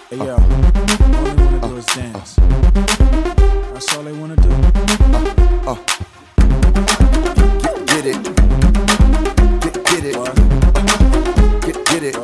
Hey yo, all they wanna do is dance. That's all they wanna do. Get it. Get it. Get it.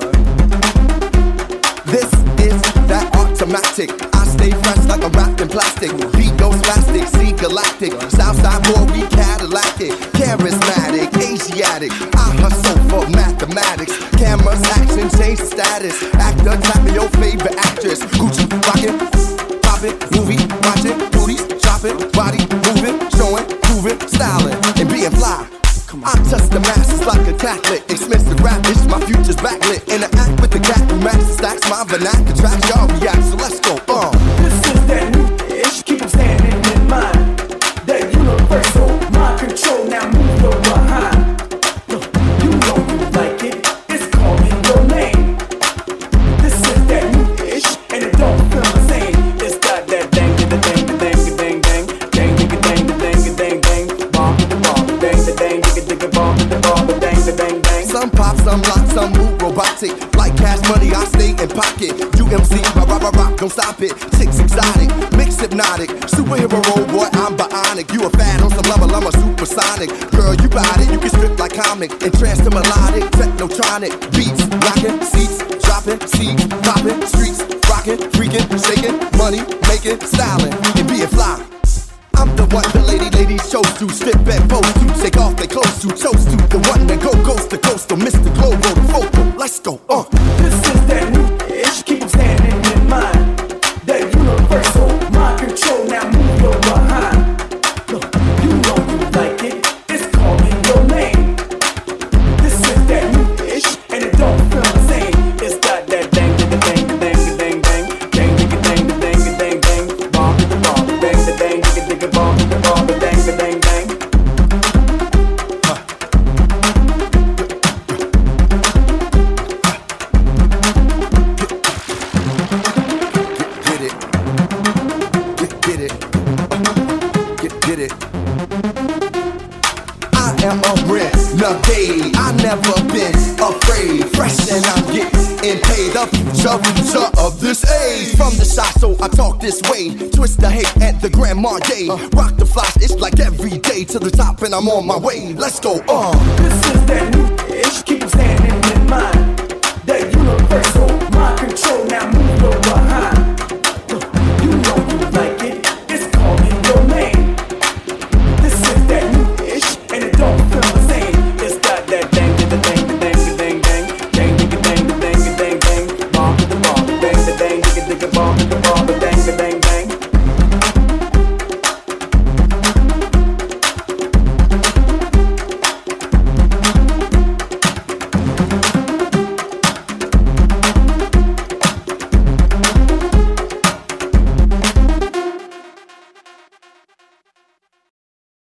This is that automatic. I stay fresh like I'm wrapped in plastic. Beat goes plastic, see galactic. Southside boy, we Cadillacic. Charismatic, Asiatic. I hustle for mathematics. Cameras, action, change the status. Actor, tap me your favorite actress. Gucci, rockin', poppin', movie, watchin', booties, shopping, body moving, showing, proving, styling, and being fly. I touch the masses like a Catholic. Expensive rap, it's my future's backlit. And I act with the cat who matches stacks. My vernacular tracks, y'all react, so let's go. This is that new ish, keep them standing in mind. That universal mind control, now move your behind. You know you like it, it's calling your name. This is that new ish, and it don't feel the same. It's got that dang, dang, dang, dang, dang, dang, dang, dang, dang, dang, dang, dang, bomb, dang, dang, dang, bomb, dang, dang, dang. Some pop, some lock, some move robotic. Like cash money, I stay in pocket. UMC, rock, don't stop it. Chicks exotic, mix hypnotic. Superhero role, boy, I'm bionic. You a fan on some level, I'm a supersonic. Girl, you got it, you can strip like comic. Entranced to melodic, technotronic. Beats, rockin', seats, dropping, seeds, popping, streets, rockin', freaking, shaking, money, making, styling, and being fly. I'm the one the ladies chose to strip and pose to, take off their clothes to, chose to, the one that go coast to coast, to Mr. Global, the focal. Let's go. This is that new ish, keep them standing in mind. That universal mind control, now move your behind. You know you like it, it's calling your name. This is that new ish, and it don't feel the same. It's got that dang, dang, dang, dang, dang, dang, dang, dang, dang, dang, dang, bomb, bomb, dang, dang, dang, bomb, bomb, dang, dang, dang. Get it. I am a renegade. I never been afraid. Fresh and I'm getting paid. The future of this age. From the shop, so I talk this way. Twist the hate at the Grand Marnier. Rock the flash, it's like every day to the top, and I'm on my way. Let's go. This is that new ish, keep them standing in